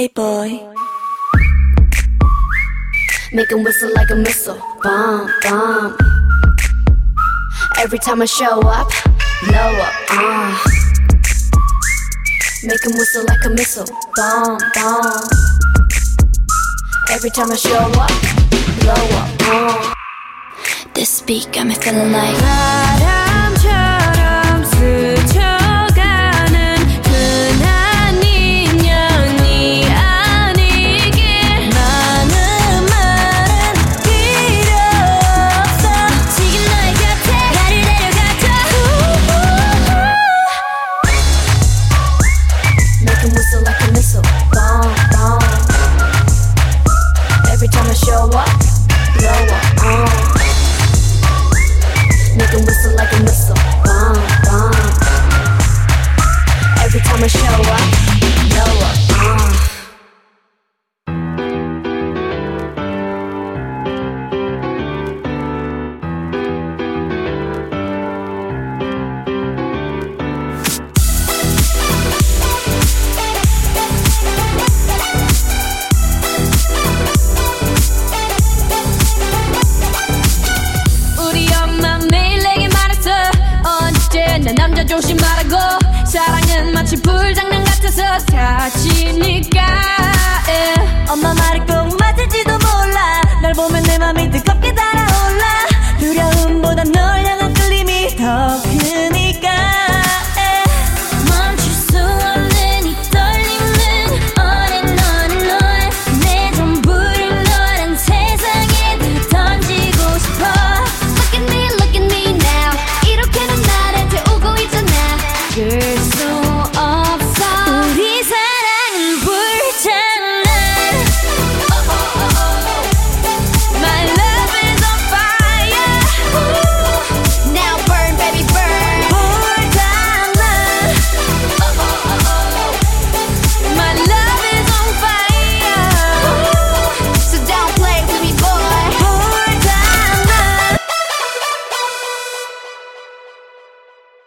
Playboy. Make him whistle like a missile. Bomb, bomb. Every time I show up, blow up, Make him whistle like a missile. Bomb, bomb. Every time I show up, blow up, This beat got me feeling like 바람처럼 스쳐가는 흔한 인연이 아니길 많은 말은 필요 없어 지금 너의 곁에 나를 데려가줘 Make him whistle like a missile. Bomb, bomb. Every time I show up, blow up, Make him whistle like a missile. Bomb, bomb. Every time I show up, blow up, 남자 조심하라고 사랑은 마치 불장난 같아서 타지